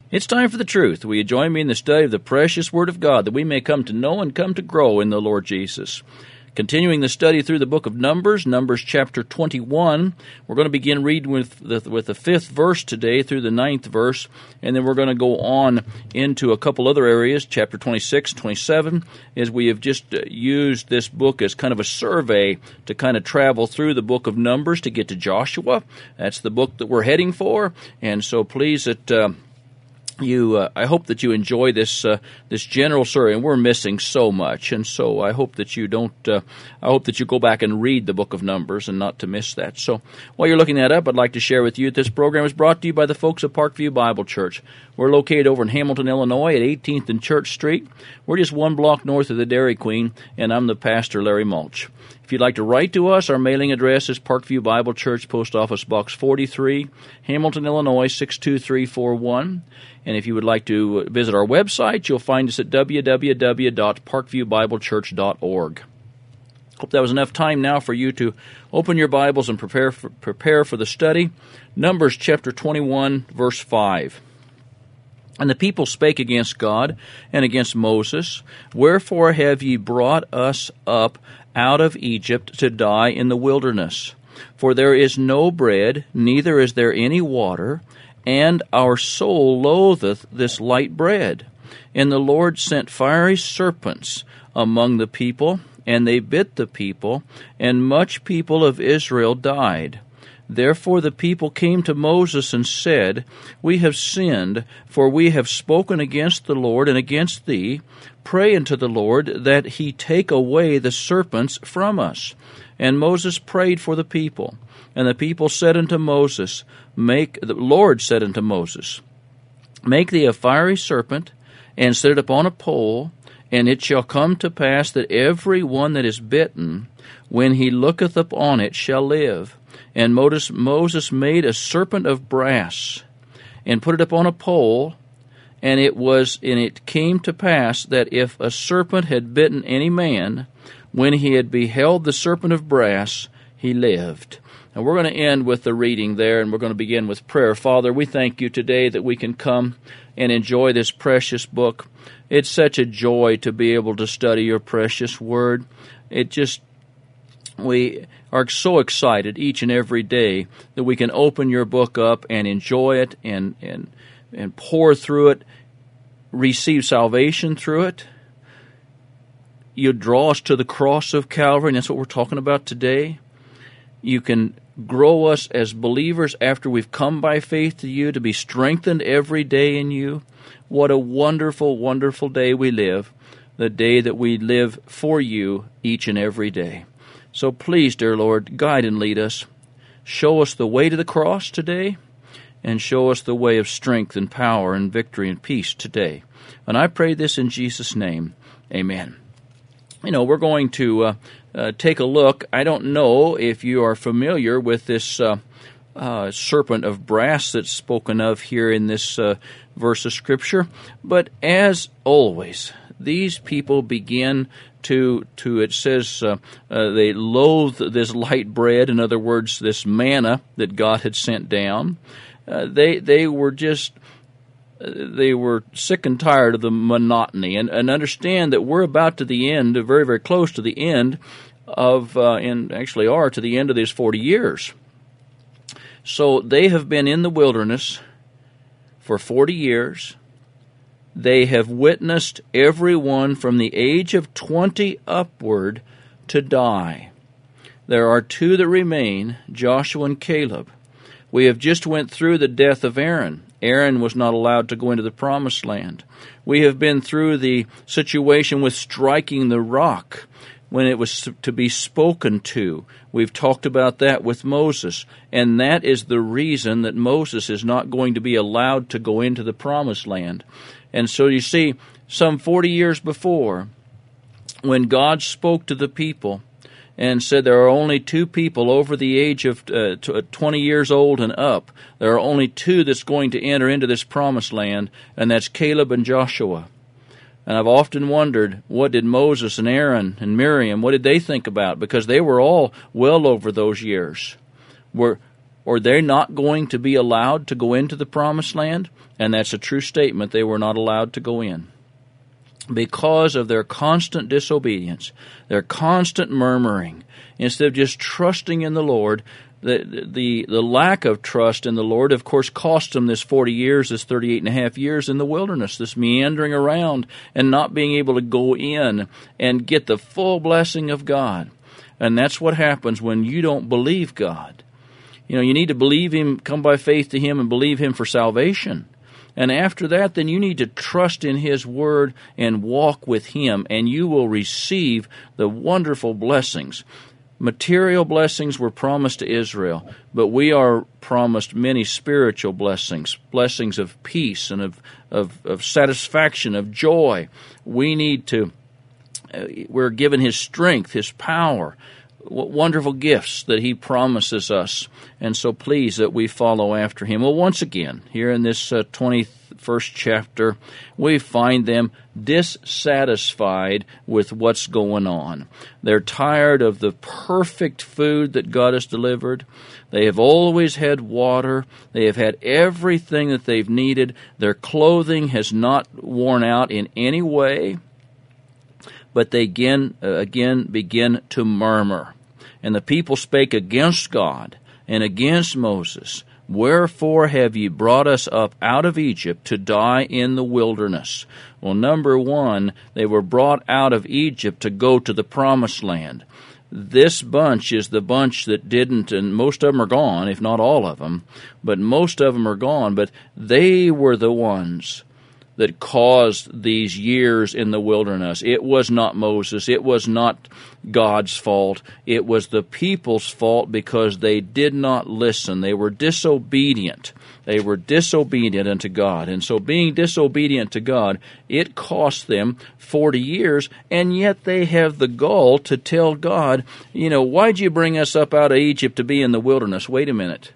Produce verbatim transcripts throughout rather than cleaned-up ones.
It's time for the truth. Will you join me in the study of the precious Word of God that we may come to know and come to grow in the Lord Jesus? Continuing the study through the book of Numbers, Numbers chapter twenty-one, we're going to begin reading with the, with the fifth verse today through the ninth verse, and then we're going to go on into a couple other areas, chapter twenty-six, twenty-seven, as we have just used this book as kind of a survey to kind of travel through the book of Numbers to get to Joshua. That's the book that we're heading for, and so please that... Uh, You, uh, I hope that you enjoy this uh, this general survey, and we're missing so much, and so I hope that you don't. Uh, I hope that you go back and read the book of Numbers, and not to miss that. So, while you're looking that up, I'd like to share with you that this program is brought to you by the folks at Parkview Bible Church. We're located over in Hamilton, Illinois, at eighteenth and Church Street. We're just one block north of the Dairy Queen, and I'm the pastor, Larry Mulch. If you'd like to write to us, our mailing address is Parkview Bible Church, Post Office Box forty-three, Hamilton, Illinois, six two three four one. And if you would like to visit our website, you'll find us at w w w dot parkview bible church dot org. Hope that was enough time now for you to open your Bibles and prepare for, prepare for the study. Numbers chapter twenty-one, verse five. And the people spake against God and against Moses, Wherefore have ye brought us up out of Egypt to die in the wilderness? For there is no bread, neither is there any water, and our soul loatheth this light bread. And the Lord sent fiery serpents among the people, and they bit the people, and much people of Israel died. Therefore the people came to Moses and said, We have sinned, for we have spoken against the Lord and against thee. Pray unto the Lord that he take away the serpents from us. And Moses prayed for the people. And the people said unto Moses, Make the Lord said unto Moses, Make thee a fiery serpent, and set it upon a pole, and it shall come to pass that every one that is bitten, when he looketh upon it, shall live. And Moses made a serpent of brass, and put it upon a pole, and it was, and it came to pass that if a serpent had bitten any man, when he had beheld the serpent of brass, he lived. And we're going to end with the reading there, and we're going to begin with prayer. Father, we thank you today that we can come and enjoy this precious book. It's such a joy to be able to study your precious word. It just, we are so excited each and every day that we can open your book up and enjoy it and, and, and pour through it, receive salvation through it. You draw us to the cross of Calvary, and that's what we're talking about today. You can grow us as believers after we've come by faith to you, to be strengthened every day in you. What a wonderful, wonderful day we live, the day that we live for you each and every day. So please, dear Lord, guide and lead us. Show us the way to the cross today, and show us the way of strength and power and victory and peace today. And I pray this in Jesus' name. Amen. You know, we're going to uh, uh, take a look. I don't know if you are familiar with this uh, uh, serpent of brass that's spoken of here in this uh, verse of Scripture. But as always, these people begin to, to it says, uh, uh, they loathe this light bread, in other words, this manna that God had sent down. Uh, they, they were just... They were sick and tired of the monotony, and, and understand that we're about to the end, very, very close to the end of, uh, and actually are to the end of these forty years. So they have been in the wilderness for forty years. They have witnessed everyone from the age of twenty upward to die. There are two that remain, Joshua and Caleb. We have just went through the death of Aaron. Aaron was not allowed to go into the promised land. We have been through the situation with striking the rock when it was to be spoken to. We've talked about that with Moses, and that is the reason that Moses is not going to be allowed to go into the promised land. And so you see, some forty years before, when God spoke to the people and said there are only two people over the age of uh, twenty years old and up. There are only two that's going to enter into this promised land, and that's Caleb and Joshua. And I've often wondered, what did Moses and Aaron and Miriam, what did they think about? Because they were all well over those years. Were Or they're not going to be allowed to go into the promised land? And that's a true statement. They were not allowed to go in because of their constant disobedience, their constant murmuring. Instead of just trusting in the Lord, the, the, the lack of trust in the Lord, of course, cost them this forty years, this thirty-eight and a half years in the wilderness, this meandering around and not being able to go in and get the full blessing of God. And that's what happens when you don't believe God. You know, you need to believe Him, come by faith to Him and believe Him for salvation. And after that, then you need to trust in His Word and walk with Him, and you will receive the wonderful blessings. Material blessings were promised to Israel, but we are promised many spiritual blessings, blessings of peace and of, of, of satisfaction, of joy. We need to, uh, we're given His strength, His power, wonderful gifts that He promises us, and so please that we follow after Him. Well, once again, here in this uh, twenty-first chapter, we find them dissatisfied with what's going on. They're tired of the perfect food that God has delivered. They have always had water. They have had everything that they've needed. Their clothing has not worn out in any way. But they again, uh, again begin to murmur. And the people spake against God and against Moses. Wherefore have ye brought us up out of Egypt to die in the wilderness? Well, number one, they were brought out of Egypt to go to the promised land. This bunch is the bunch that didn't, and most of them are gone, if not all of them, but most of them are gone, but they were the ones that caused these years in the wilderness. It was not Moses. It was not God's fault. It was the people's fault because they did not listen. They were disobedient. They were disobedient unto God. And so being disobedient to God, it cost them forty years, and yet they have the gall to tell God, you know, why'd you bring us up out of Egypt to be in the wilderness? Wait a minute.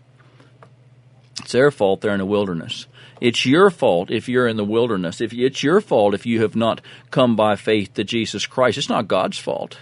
It's their fault they're in the wilderness. It's your fault if you're in the wilderness. If it's your fault if you have not come by faith to Jesus Christ. It's not God's fault.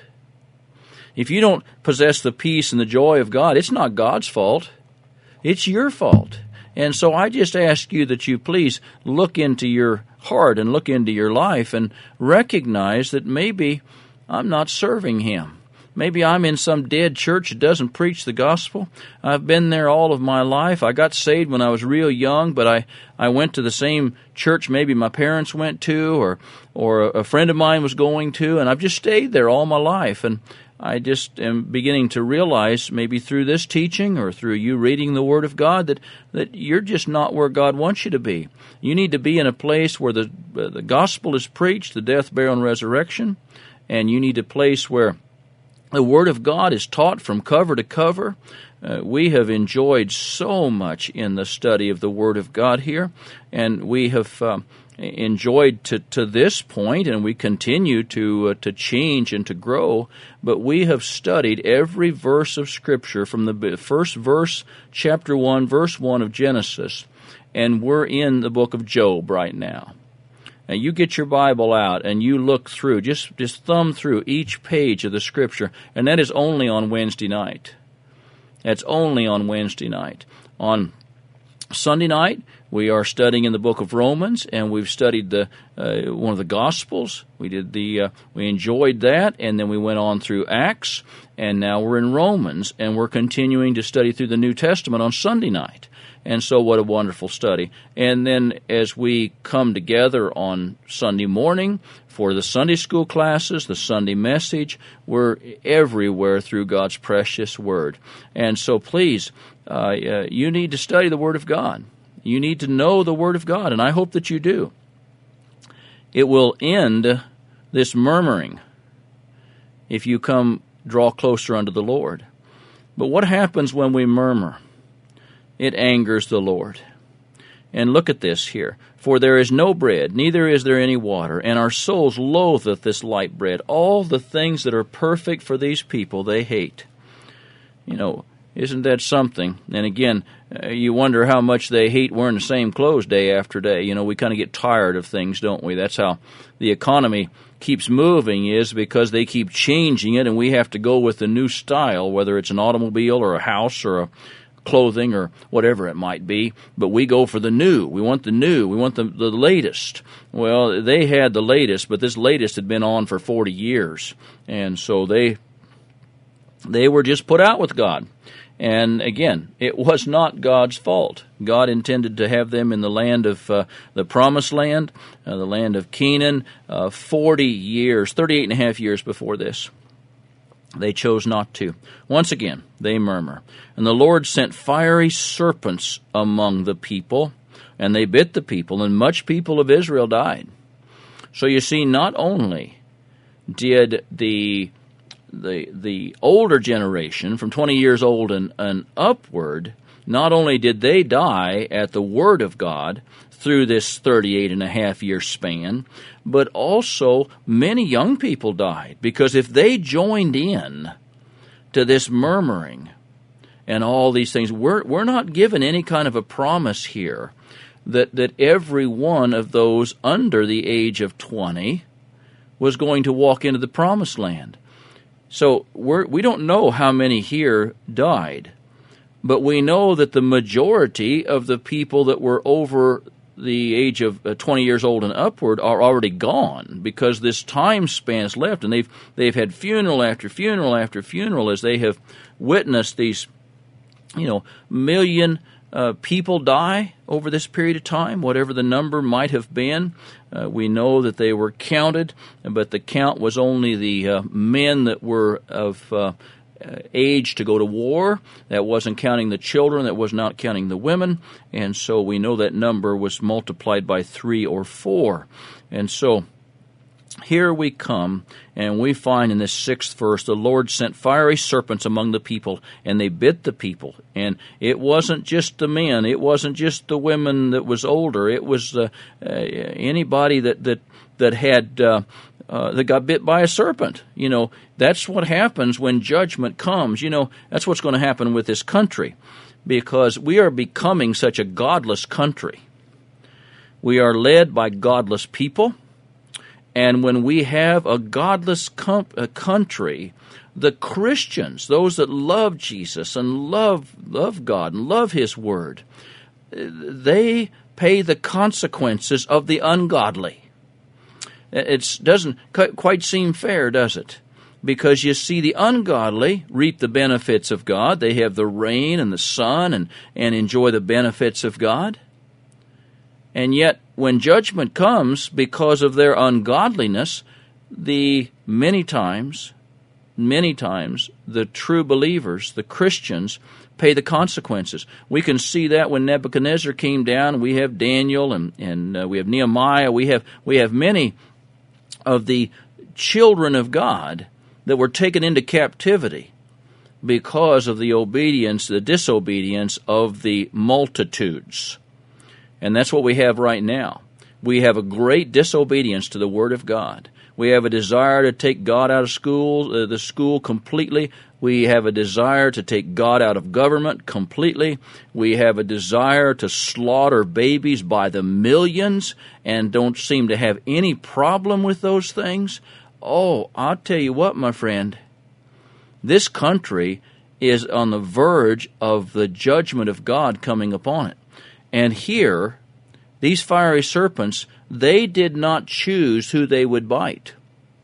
If you don't possess the peace and the joy of God, it's not God's fault. It's your fault. And so I just ask you that you please look into your heart and look into your life and recognize that maybe I'm not serving Him. Maybe I'm in some dead church that doesn't preach the gospel. I've been there all of my life. I got saved when I was real young, but I, I went to the same church maybe my parents went to or or a friend of mine was going to, and I've just stayed there all my life. And I just am beginning to realize, maybe through this teaching or through you reading the Word of God, that, that you're just not where God wants you to be. You need to be in a place where the, the gospel is preached, the death, burial, and resurrection, and you need a place where the Word of God is taught from cover to cover. Uh, we have enjoyed so much in the study of the Word of God here, and we have uh, enjoyed to, to this point, and we continue to uh, to change and to grow. But we have studied every verse of Scripture from the first verse, chapter one, verse one of Genesis, and we're in the book of Job right now. Now, you get your Bible out and you look through, just, just thumb through each page of the Scripture, and that is only on Wednesday night. That's only on Wednesday night. On Sunday night, we are studying in the book of Romans, and we've studied the uh, one of the Gospels. We did the uh, we enjoyed that, and then we went on through Acts, and now we're in Romans, and we're continuing to study through the New Testament on Sunday night. And so what a wonderful study. And then as we come together on Sunday morning for the Sunday school classes, the Sunday message, we're everywhere through God's precious Word. And so please, uh, uh, you need to study the Word of God. You need to know the Word of God, and I hope that you do. It will end this murmuring if you come draw closer unto the Lord. But what happens when we murmur? It angers the Lord. And look at this here. For there is no bread, neither is there any water, and our souls loatheth this light bread. All the things that are perfect for these people, they hate. You know, isn't that something? And again, uh, you wonder how much they hate wearing the same clothes day after day. You know, we kind of get tired of things, don't we? That's how the economy keeps moving, is because they keep changing it, and we have to go with the new style, whether it's an automobile or a house or a clothing or whatever it might be, but we go for the new. We want the new. We want the, the latest. Well, they had the latest, but this latest had been on for forty years, and so they they were just put out with God. And again, it was not God's fault. God intended to have them in the land of uh, the Promised Land, uh, the land of Canaan, uh, forty years, thirty-eight and a half years before this. They chose not to. Once again, they murmur. And the Lord sent fiery serpents among the people, and they bit the people, and much people of Israel died. So you see, not only did the the the older generation, from twenty years old and, and upward, not only did they die at the Word of God through this thirty-eight and a half year span, but also many young people died, because if they joined in to this murmuring and all these things, we're we're not given any kind of a promise here that, that every one of those under the age of twenty was going to walk into the Promised Land. So we're, we don't know how many here died, but we know that the majority of the people that were over the age of twenty years old and upward are already gone, because this time span is left, and they've they've had funeral after funeral after funeral as they have witnessed these, you know, million uh, people die over this period of time, whatever the number might have been. Uh, we know that they were counted, but the count was only the uh, men that were of uh, age to go to war. That wasn't counting the children. That was not counting the women. And so we know that number was multiplied by three or four. And so here we come, and we find in this sixth verse, the Lord sent fiery serpents among the people, and they bit the people. And it wasn't just the men. It wasn't just the women that was older. It was uh, uh, anybody that that that had uh, uh, that got bit by a serpent. You know, that's what happens when judgment comes. You know, that's what's going to happen with this country, because we are becoming such a godless country. We are led by godless people. And when we have a godless com- a country, the Christians, those that love Jesus and love love God and love His Word, they pay the consequences of the ungodly. It doesn't quite seem fair, does it? Because you see, the ungodly reap the benefits of God. They have the rain and the sun and, and enjoy the benefits of God. And yet, when judgment comes because of their ungodliness, the many times, many times, the true believers, the Christians, pay the consequences. We can see that when Nebuchadnezzar came down. We have Daniel and, and uh, we have Nehemiah. We have we have many of the children of God that were taken into captivity because of the obedience, the disobedience of the multitudes. And that's what we have right now. We have a great disobedience to the Word of God. We have a desire to take God out of school, uh, the school completely. We have a desire to take God out of government completely. We have a desire to slaughter babies by the millions and don't seem to have any problem with those things. Oh, I'll tell you what, my friend, this country is on the verge of the judgment of God coming upon it. And here, these fiery serpents, they did not choose who they would bite.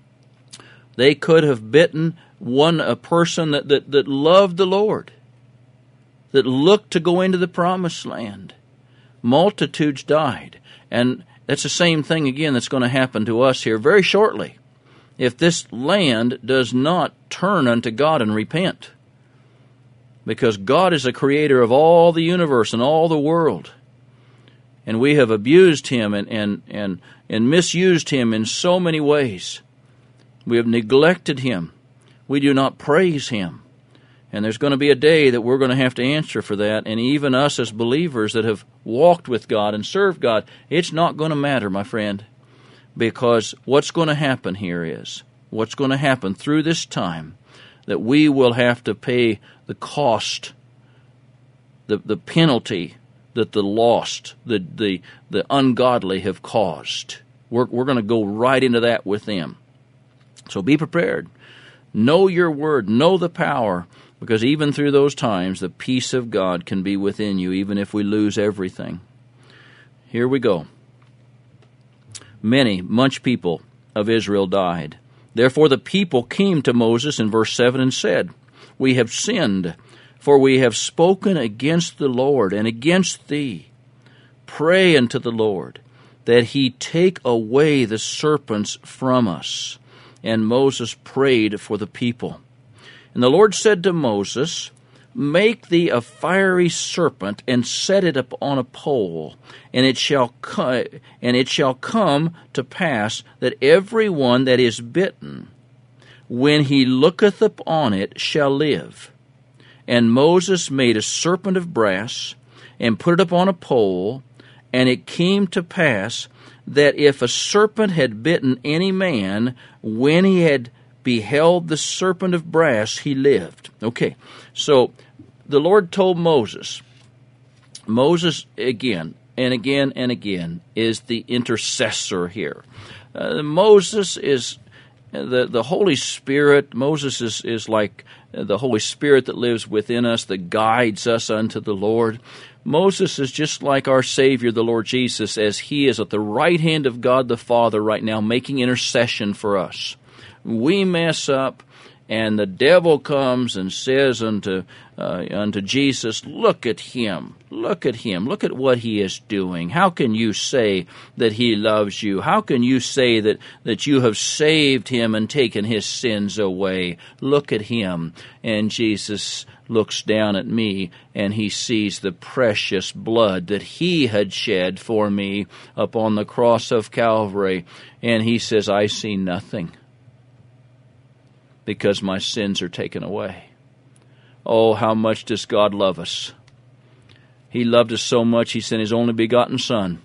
They could have bitten one a person that, that, that loved the Lord, that looked to go into the Promised Land. Multitudes died. And that's the same thing again that's going to happen to us here very shortly, if this land does not turn unto God and repent. Because God is the creator of all the universe and all the world. And we have abused Him and, and, and, and misused Him in so many ways. We have neglected Him. We do not praise Him. And there's going to be a day that we're going to have to answer for that. And even us as believers that have walked with God and served God, it's not going to matter, my friend. Because what's going to happen here is, what's going to happen through this time, that we will have to pay the cost, the, the penalty that the lost, the, the, the ungodly have caused. We're, we're going to go right into that with them. So be prepared. Know your word. Know the power Because even through those times, the peace of God can be within you, even if we lose everything. Here we go. Many, much people of Israel died. Therefore the people came to Moses in verse seven and said, We have sinned, for we have spoken against the Lord and against thee. Pray unto the Lord, that he take away the serpents from us. And Moses prayed for the people. And the Lord said to Moses, Make thee a fiery serpent, and set it upon a pole, and it shall co- and it shall come to pass that every one that is bitten, when he looketh upon it, shall live. And Moses made a serpent of brass, and put it upon a pole, and it came to pass that if a serpent had bitten any man, when he had beheld the serpent of brass, he lived. Okay, so the Lord told Moses, Moses again and again and again is the intercessor here. Uh, Moses is the, the Holy Spirit. Moses is, is like the Holy Spirit that lives within us, that guides us unto the Lord. Moses is just like our Savior, the Lord Jesus, as he is at the right hand of God the Father right now, making intercession for us. We mess up, and the devil comes and says unto uh, unto Jesus, Look at him, look at him, look at what he is doing. How can you say that he loves you? How can you say that, that you have saved him and taken his sins away? Look at him. And Jesus looks down at me, and he sees the precious blood that he had shed for me upon the cross of Calvary, and he says, I see nothing, because my sins are taken away. Oh, how much does God love us? He loved us so much, he sent his only begotten Son.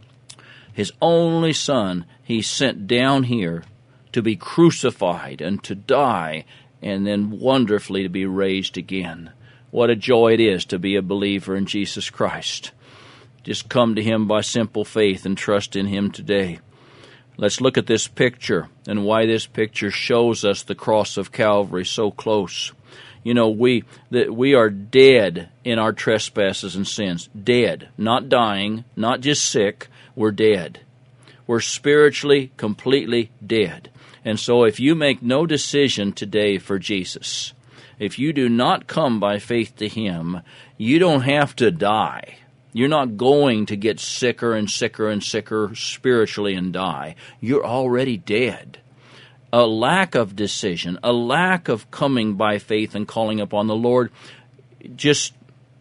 His only Son he sent down here to be crucified and to die, and then wonderfully to be raised again. What a joy it is to be a believer in Jesus Christ. Just come to him by simple faith and trust in him today. Let's look at this picture and why this picture shows us the cross of Calvary so close. You know, we that we are dead in our trespasses and sins. Dead. Not dying, not just sick. We're dead. We're spiritually completely dead. And so if you make no decision today for Jesus, if you do not come by faith to him, you don't have to die. You're not going to get sicker and sicker and sicker spiritually and die. You're already dead. A lack of decision, a lack of coming by faith and calling upon the Lord, just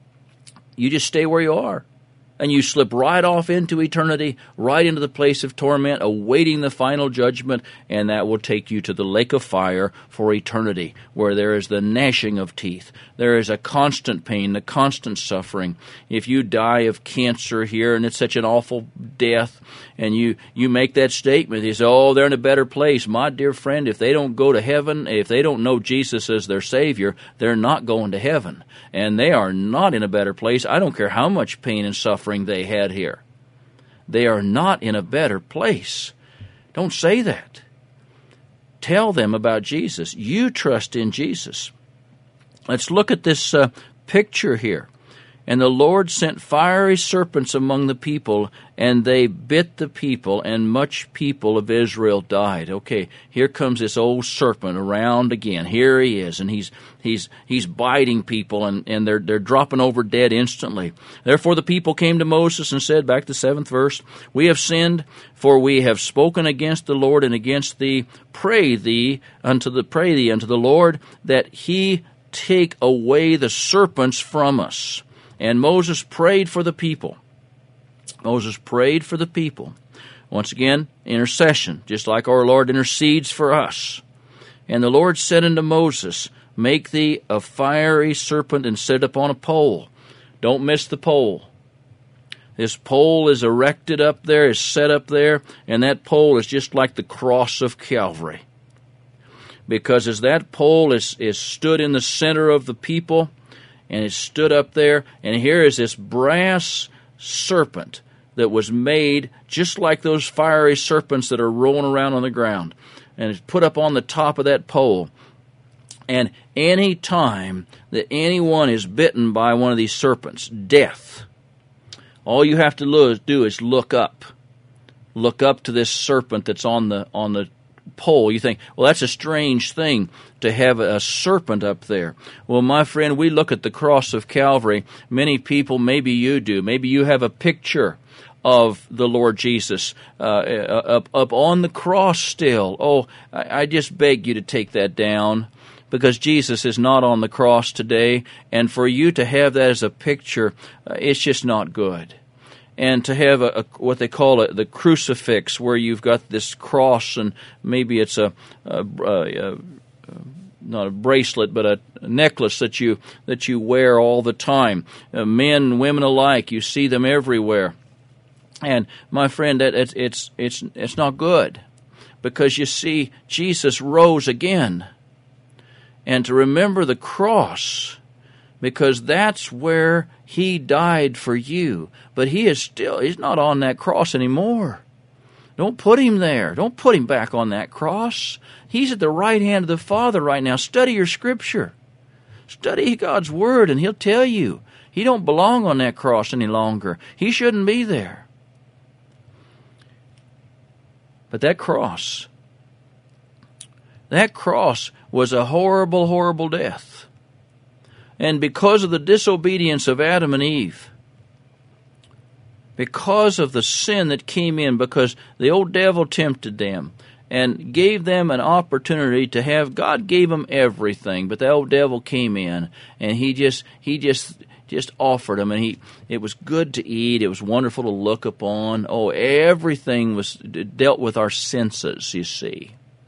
you just stay where you are. And you slip right off into eternity, right into the place of torment, awaiting the final judgment, and that will take you to the lake of fire for eternity, where there is the gnashing of teeth. There is a constant pain, the constant suffering. If you die of cancer here, and it's such an awful death, and you, you make that statement, you say, oh, they're in a better place. My dear friend, if they don't go to heaven, if they don't know Jesus as their Savior, they're not going to heaven. And they are not in a better place. I don't care how much pain and suffering they had here. They are not in a better place. Don't say that. Tell them about Jesus. You trust in Jesus. Let's look at this uh, picture here. And the Lord sent fiery serpents among the people, and they bit the people, and much people of Israel died. Okay, here comes this old serpent around again. Here he is, and he's he's he's biting people, and, and they're they're dropping over dead instantly. Therefore the people came to Moses and said, back to the seventh verse, We have sinned, for we have spoken against the Lord and against thee. Pray thee unto the pray thee unto the Lord that he take away the serpents from us. And Moses prayed for the people. Moses prayed for the people. Once again, intercession, just like our Lord intercedes for us. And the Lord said unto Moses, Make thee a fiery serpent and set it upon a pole. Don't miss the pole. This pole is erected up there, is set up there, and that pole is just like the cross of Calvary. Because as that pole is, is stood in the center of the people, and it stood up there, and here is this brass serpent that was made just like those fiery serpents that are rolling around on the ground. And it's put up on the top of that pole. And any time that anyone is bitten by one of these serpents, death, all you have to do is look up. Look up to this serpent that's on the on the pole. You think, well, that's a strange thing to have a serpent up there. Well, my friend, we look at the cross of Calvary. Many people, maybe you do, maybe you have a picture of the Lord Jesus uh, up, up on the cross still. Oh, I, I just beg you to take that down, because Jesus is not on the cross today, and for you to have that as a picture, uh, it's just not good. And to have a, a what they call a, the crucifix, where you've got this cross, and maybe it's a, a, a, a not a bracelet, but a, a necklace that you that you wear all the time. Uh, men, women alike, you see them everywhere. And my friend, that it's it's it's it's not good, because you see Jesus rose again, and to remember the cross, because that's where He died for you. But He is still, He's not on that cross anymore. Don't put Him there. Don't put Him back on that cross. He's at the right hand of the Father right now. Study your Scripture. Study God's Word, and He'll tell you He don't belong on that cross any longer. He shouldn't be there. But that cross, that cross was a horrible, horrible death. And because of the disobedience of Adam and Eve, because of the sin that came in, because the old devil tempted them and gave them an opportunity to have, God gave them everything, but the old devil came in and he just he just just offered them, and he it was good to eat, it was wonderful to look upon. Oh, everything was dealt with our senses, you see.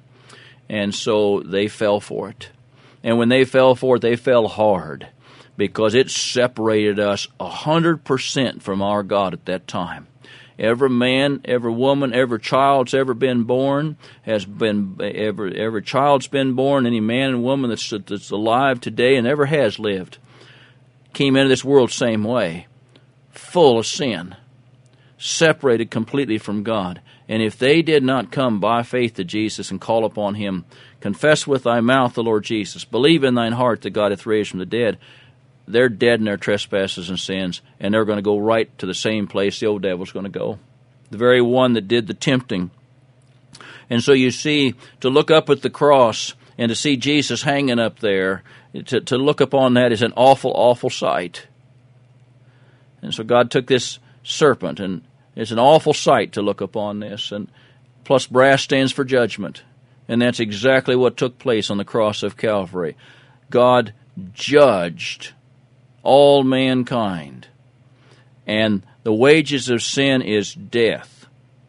And so they fell for it. And when they fell for it, they fell hard, because it separated us a hundred percent from our God at that time. Every man, every woman, every child's ever been born has been every every child's been born. Any man and woman that's that's alive today and ever has lived came into this world same way, full of sin, separated completely from God. And if they did not come by faith to Jesus and call upon Him, confess with thy mouth the Lord Jesus, believe in thine heart that God hath raised from the dead, they're dead in their trespasses and sins, and they're going to go right to the same place the old devil's going to go, the very one that did the tempting. And so you see, to look up at the cross and to see Jesus hanging up there, to, to look upon that is an awful, awful sight. And so God took this serpent, and it's an awful sight to look upon this. And plus, brass stands for judgment. And that's exactly what took place on the cross of Calvary. God judged all mankind. And the wages of sin is death.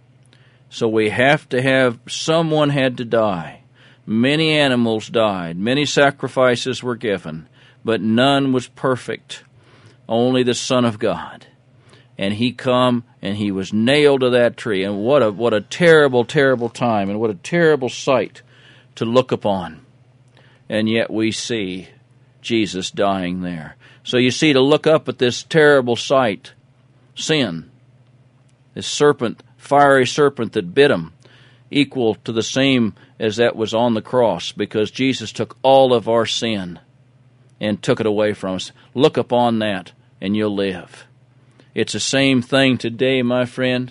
So we have to have, someone had to die. Many animals died. Many sacrifices were given. But none was perfect. Only the Son of God. And He come and He was nailed to that tree. And what a what a terrible, terrible time, and what a terrible sight to look upon. And yet we see Jesus dying there. So you see, to look up at this terrible sight, sin, this serpent, fiery serpent that bit Him, equal to the same as that was on the cross, because Jesus took all of our sin and took it away from us. Look upon that and you'll live. It's the same thing today, my friend.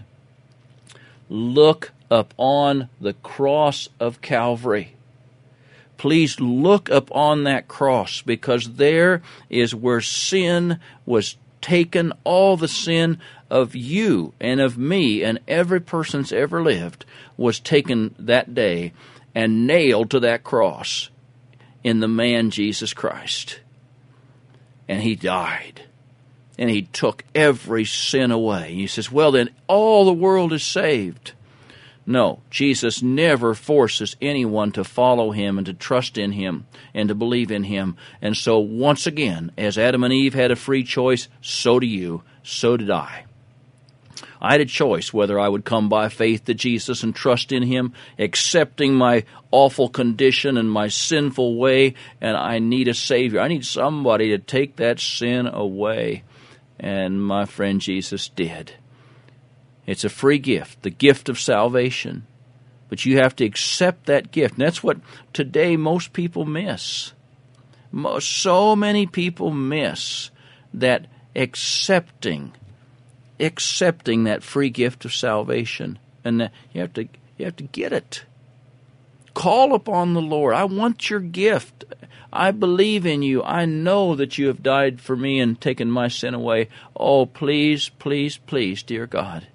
Look upon the cross of Calvary. Please look upon that cross, because there is where sin was taken, all the sin of you and of me and every person that's ever lived was taken that day and nailed to that cross in the man Jesus Christ. And He died. And He took every sin away. He says, well, then all the world is saved. No, Jesus never forces anyone to follow Him and to trust in Him and to believe in Him. And so once again, as Adam and Eve had a free choice, so do you, so did I. I had a choice whether I would come by faith to Jesus and trust in Him, accepting my awful condition and my sinful way, and I need a Savior. I need somebody to take that sin away. And my friend Jesus did. It's a free gift, the gift of salvation. But you have to accept that gift. And that's what today most people miss. So many people miss that accepting, accepting that free gift of salvation. And that you have to, you have to get it. Call upon the Lord. I want your gift. I believe in you. I know that you have died for me and taken my sin away. Oh, please, please, please, dear God,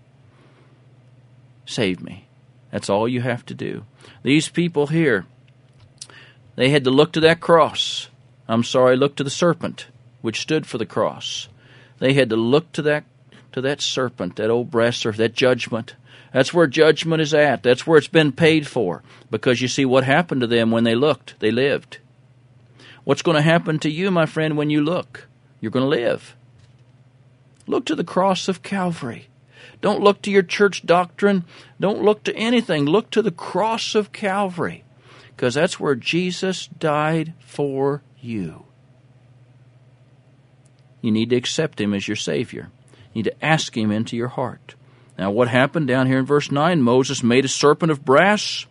save me. That's all you have to do. These people here, they had to look to that cross. I'm sorry, look to the serpent, which stood for the cross. They had to look to that to that serpent, that old brass serpent, that judgment. That's where judgment is at. That's where it's been paid for. Because you see what happened to them when they looked. They lived. What's going to happen to you, my friend, when you look? You're going to live. Look to the cross of Calvary. Don't look to your church doctrine. Don't look to anything. Look to the cross of Calvary. Because that's where Jesus died for you. You need to accept Him as your Savior. You need to ask Him into your heart. Now, what happened down here in verse nine? Moses made a serpent of brass,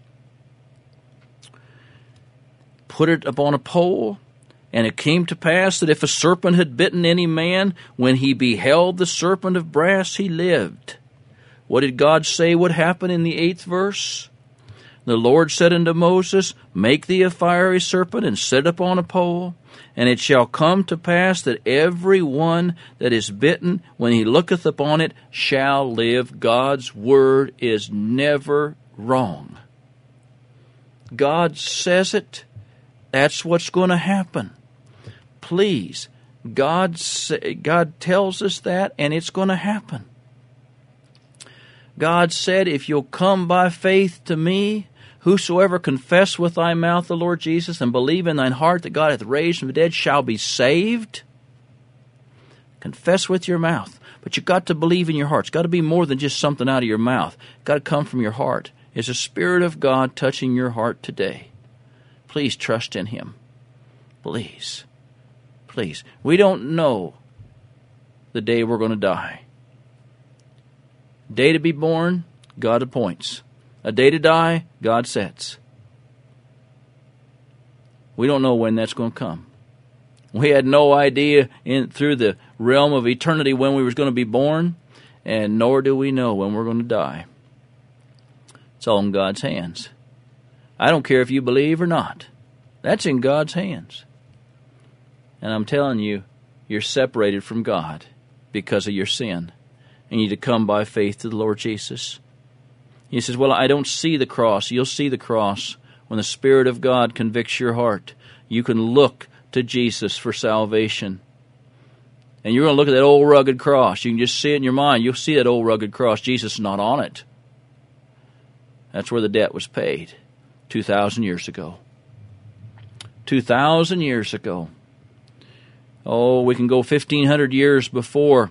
put it upon a pole, and it came to pass that if a serpent had bitten any man, when he beheld the serpent of brass, he lived. What did God say would happen in the eighth verse? The Lord said unto Moses, Make thee a fiery serpent, and set it upon a pole. And it shall come to pass that every one that is bitten, when he looketh upon it, shall live. God's word is never wrong. God says it. That's what's going to happen. Please, God, say, God tells us that, and it's going to happen. God said, if you'll come by faith to me, whosoever confess with thy mouth the Lord Jesus and believe in thine heart that God hath raised from the dead shall be saved. Confess with your mouth. But you've got to believe in your heart. It's got to be more than just something out of your mouth. It's got to come from your heart. It's the Spirit of God touching your heart today. Please trust in Him. Please. Please. We don't know the day we're going to die. Day to be born, God appoints. A day to die, God sets. We don't know when that's going to come. We had no idea in through the realm of eternity when we were going to be born, and nor do we know when we're going to die. It's all in God's hands. I don't care if you believe or not. That's in God's hands. And I'm telling you, you're separated from God because of your sin. And you need to come by faith to the Lord Jesus. He says, well, I don't see the cross. You'll see the cross when the Spirit of God convicts your heart. You can look to Jesus for salvation. And you're going to look at that old rugged cross. You can just see it in your mind. You'll see that old rugged cross. Jesus is not on it. That's where the debt was paid two thousand years ago. two thousand years ago. Oh, we can go fifteen hundred years before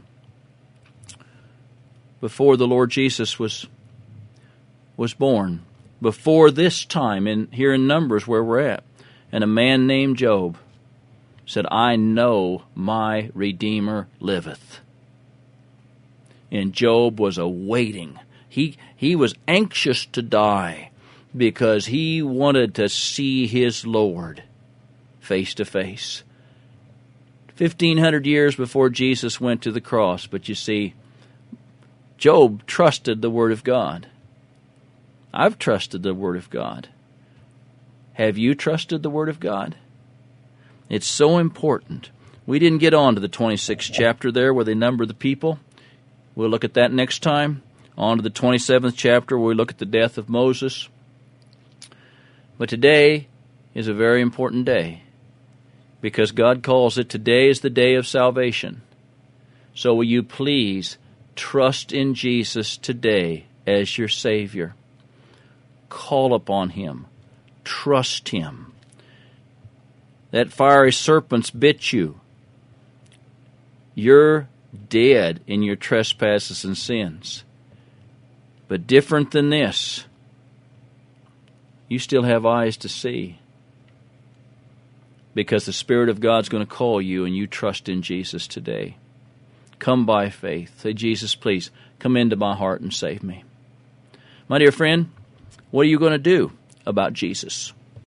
before the Lord Jesus was was born, before this time, in here in Numbers where we're at. And a man named Job said, I know my Redeemer liveth. And Job was awaiting. He, he was anxious to die because he wanted to see his Lord face to face. Fifteen hundred years before Jesus went to the cross. But you see, Job trusted the Word of God. I've trusted the Word of God. Have you trusted the Word of God? It's so important. We didn't get on to the twenty-sixth chapter there where they number the people. We'll look at that next time. On to the twenty-seventh chapter where we look at the death of Moses. But today is a very important day because God calls it, today is the day of salvation. So will you please trust in Jesus today as your Savior? Call upon Him. Trust Him. That fiery serpent's bit you. You're dead in your trespasses and sins. But different than this, you still have eyes to see. Because the Spirit of God's going to call you and you trust in Jesus today. Come by faith. Say, Jesus, please, come into my heart and save me. My dear friend, what are you going to do about Jesus?